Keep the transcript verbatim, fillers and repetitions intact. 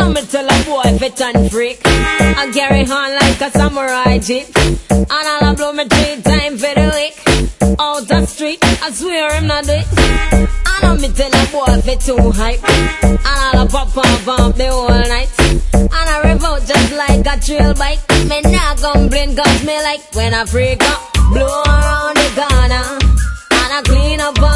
know me tell a boy fit and freak. I carry on like a samurai jeep. And I'll blow me three times for the week. Out the street, I swear I'm not it. I know me tell a boy fit too hype. And I'll pop and bump the whole night. And I revolt just like a trail bike. Me not complain cause me like when I freak up. Blow around the corner. And I clean up on